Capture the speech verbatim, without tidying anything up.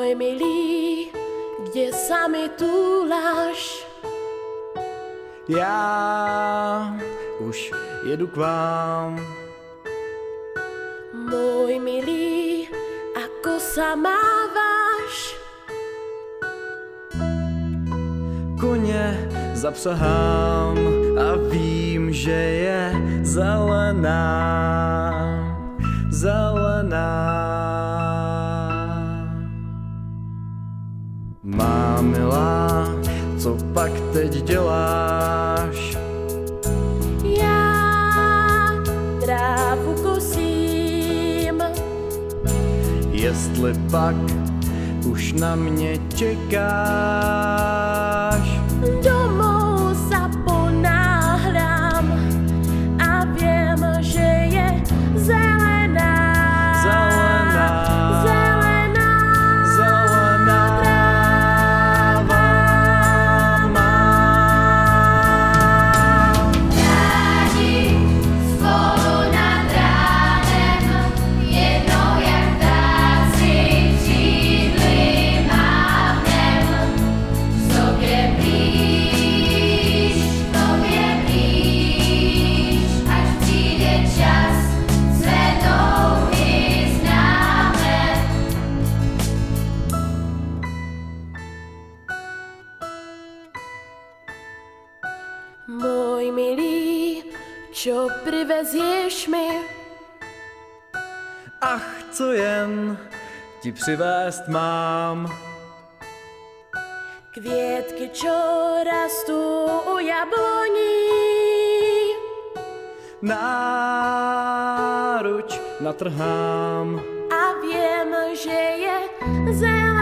Môj milý, kde sa mi túláš? Já už jedu k vám. Môj milý, ako sa máváš? Koně zapřahám a vím, že je zelená, zelená. Má milá, co pak teď děláš? Já trávu kosím. Jestli pak už na mě čekáš? Domů sa ponáhľam a viem, že je zelená. Zelená, Zelená, zelená tráva mám. Rádi spolu nad ránem, jedno jak ptáci křídly mávnem. Sobě blíž, tobě blíž, až přijde čas, své touhy známe. Môj milý, čo privezieš mi? Ach, co jen ti přivést mám. Kvietky, čo rastú u jabloní. Náruč natrhám. A viem, že je zelená.